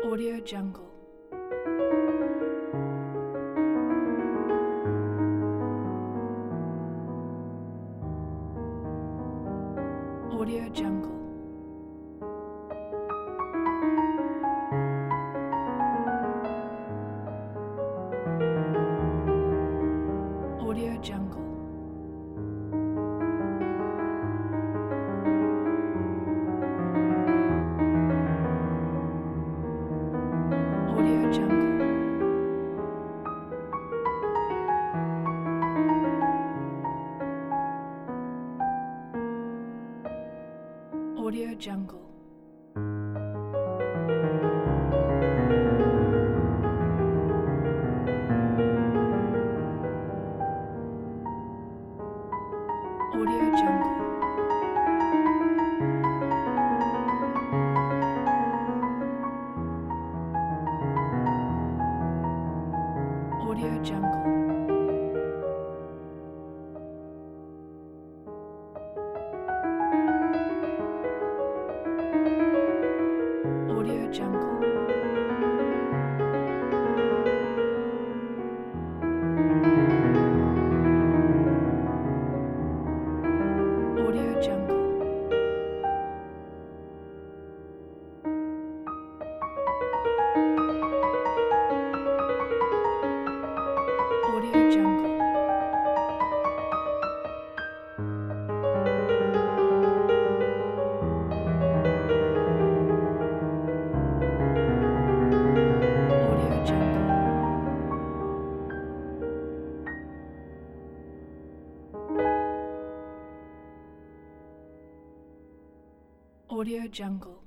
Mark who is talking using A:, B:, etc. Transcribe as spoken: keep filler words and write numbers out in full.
A: Audio Jungle. Audio Jungle. Audio Jungle. Audio Jungle. Audio Jungle. Audio Jungle. Audio Jungle. Audio Jungle. Audio Jungle. Audio Jungle. Audio Jungle. Audio Jungle.